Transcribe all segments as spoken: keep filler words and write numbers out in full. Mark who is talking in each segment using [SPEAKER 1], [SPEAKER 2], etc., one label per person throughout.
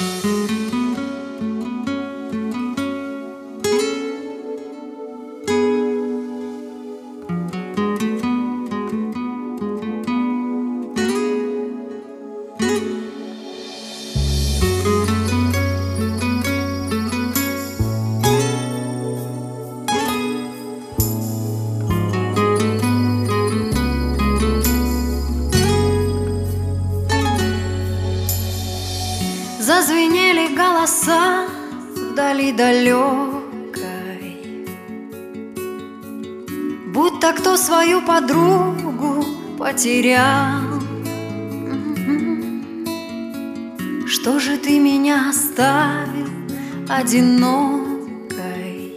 [SPEAKER 1] Зазвенели голоса вдали далекой, будто кто свою подругу потерял. Что же ты меня оставил одинокой?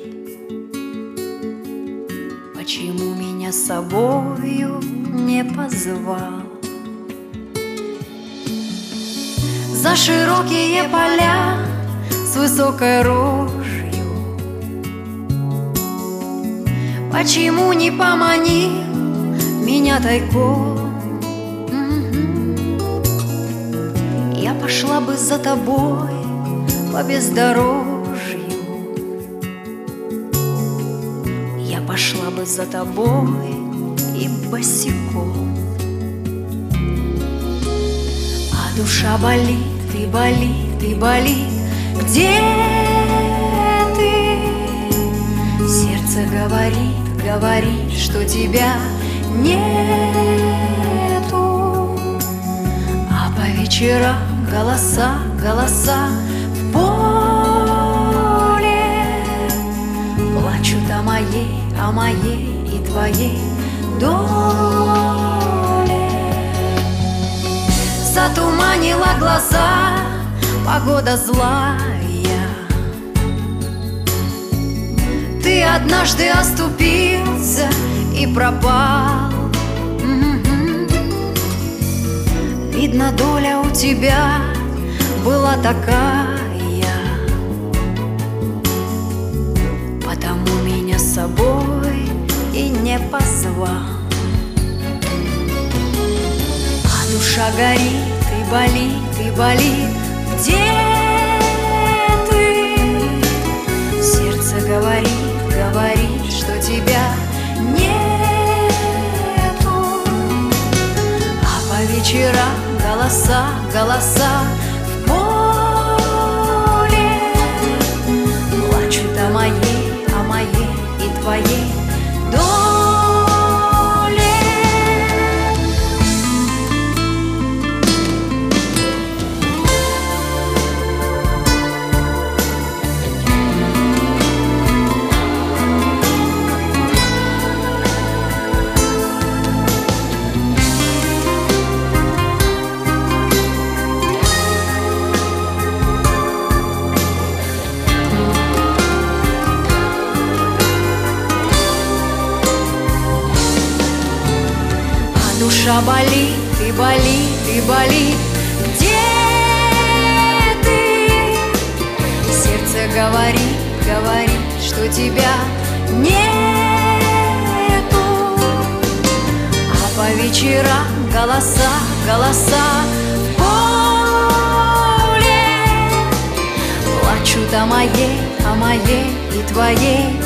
[SPEAKER 1] Почему меня с собою не позвал? За широкие поля с высокой рожью почему не поманил меня тайком? Я пошла бы за тобой по бездорожью, я пошла бы за тобой и босиком. А душа болит и болит, и болит. Где ты? Сердце говорит, говорит, что тебя нету. А по вечерам голоса, голоса в поле плачут о моей, о моей и твоей доле. Затуманила глаза погода злая. Ты однажды оступился и пропал. Видно, доля у тебя была такая, потому меня с собой и не позвал. А душа горит и болит, и болит. Где ты? Сердце говорит, говорит, что тебя нету. А по вечерам голоса, голоса в поле плачут о моей, о моей и твоей доле. Душа болит и болит и болит. Где ты? Сердце говорит, говорит, что тебя нету. А по вечерам голоса, голоса в поле плачут о моей, о моей и твоей